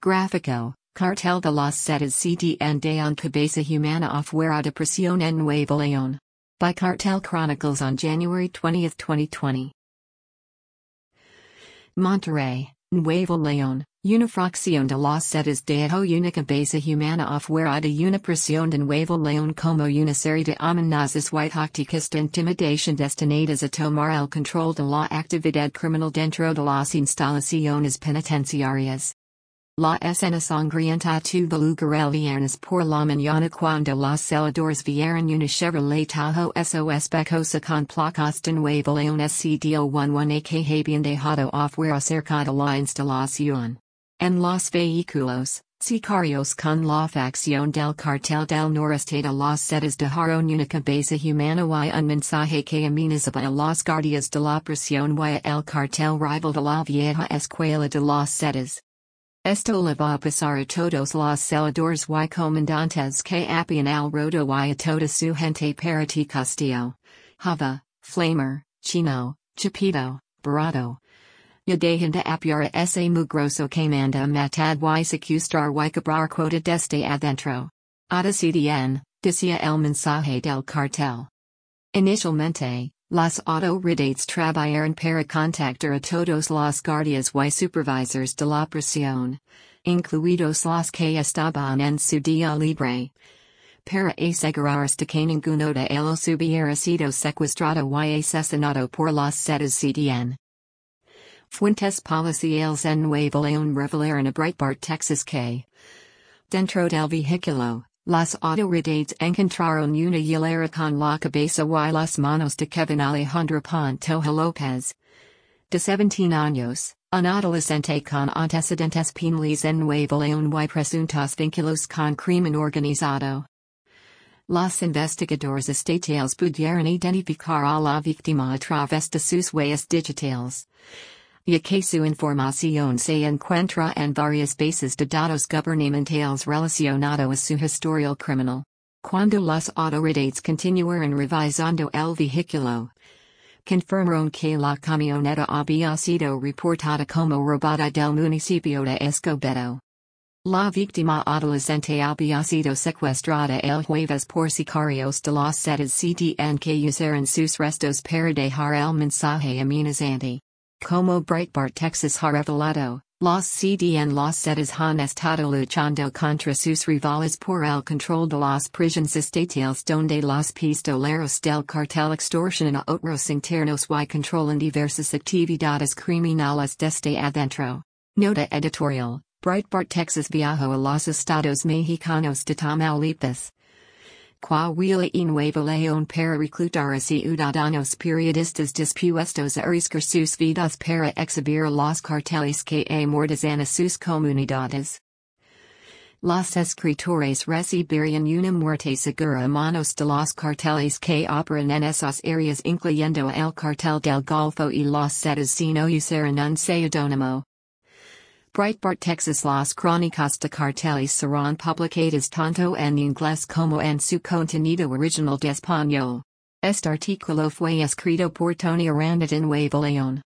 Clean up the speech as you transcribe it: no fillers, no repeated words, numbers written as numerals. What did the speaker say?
Gráfico, Cartel de las Setas CDN de una Cabeza Humana afuera de prisión en Nuevo León. By Cartel Chronicles on January 20, 2020. Monterrey, Nuevo León, una fracción de las Setas dejó una cabeza humana afuera de una prisión de Nuevo León como una serie de amenazas tácticas de intimidación destinadas a tomar el control de la actividad criminal dentro de las instalaciones penitenciarias. La escena sangrienta tuvo lugar el viernes por la mañana cuando los celadores vieron una Chevrolet Tahoe SOS Becosa con placas de Nuevo León SCDO11A que habían dejado afuera cerca de la instalación. En los vehículos, sicarios con la facción del cartel del noreste de las Setas dejaron una cabeza humana y un mensaje que amenazaba a los guardias de la prisión y el cartel rival de la vieja escuela de las Setas. Esto le va a pasar a todos los celadores y comandantes que apoyan al rodo y a toda su gente para T. Castillo, Java, Flamer, Chino, Chapito, Barato. Ya dejan de apoyar a ese mugroso que manda matar y secuestrar y cobrar cuota desde adentro. Ada CDN, decía el mensaje del cartel. Inicialmente, las autoridades trabajaron para contactar a todos los guardias y supervisors de la prisión, incluidos los que estaban en su día libre, para asegurarse de que ninguno de ellos hubiera sido secuestrado y asesinado por las Setas CDN. Fuentes policiales en Nuevo León revelaron a Breitbart Texas que, dentro del vehículo, las autoridades encontraron una hilera con la cabeza y las manos de Kevin Alejandro Pantoja López, de 17 años, un adolescente con antecedentes penales en Nuevo León y presuntos vínculos con crimen organizado. Los investigadores estatales pudieron identificar a la víctima a través de sus huellas digitales, ya que su información se encuentra en varias bases de datos gubernamentales relacionado a su historial criminal. Cuando las autoridades continuaron revisando el vehículo, confirmaron que la camioneta había sido reportada como robada del municipio de Escobedo. La víctima adolescente había sido secuestrada el jueves por sicarios de las Setas CDN que usaron sus restos para dejar el mensaje amenazante. Como Breitbart Texas ha revelado, los CDN las Setas han estado luchando contra sus rivales por el control de las prisiones estatales donde los pistoleros del cartel extorsionan a otros internos y controlan diversas actividades criminales desde adentro. Nota editorial, Breitbart Texas viajó a los estados mexicanos de Tamaulipas, Coahuila y Nuevo León para reclutar a ciudadanos periodistas dispuestos a arriesgar sus vidas para exhibir a los carteles que amordazan a sus comunidades. Los escritores recibirían una muerte segura a manos de los carteles que operan en esas áreas incluyendo el cartel del Golfo y las Setas si no usaran un seudónimo. Breitbart Texas Las crónicas de carteles serán publicadas tanto en inglés como en su contenido original de español. Este artículo fue escrito por Tony Aranda de Nuevo León.